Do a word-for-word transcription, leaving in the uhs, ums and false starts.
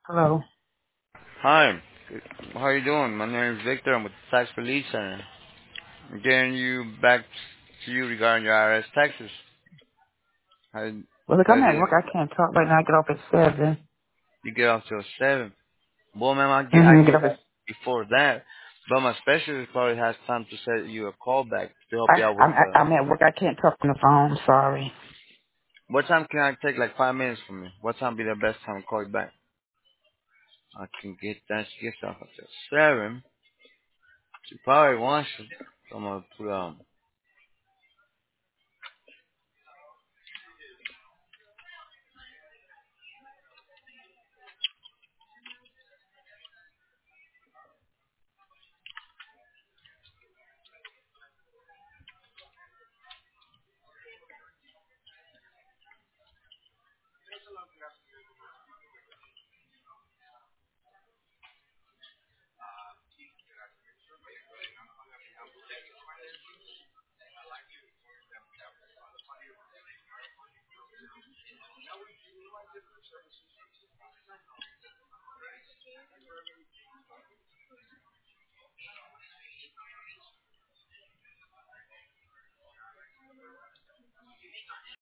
Hello. Hi. How are you doing? My name is Victor. I'm with the Tax Relief Center. I'm getting you back to you regarding your I R S taxes. How did Well, look, I'm that at is? work. I can't talk right now. I get off at seven. You get off till seven. Well, ma'am, I get I Mm-hmm. Get get off back at. before that, but my specialist probably has time to set you a call back to help you I, out with I'm the. I'm at work. I can't talk on the phone. Sorry. What time can I take? Like five minutes from you. What time be the best time to call you back? I can get that. She gets off until seven. She probably wants to. So I'm gonna put um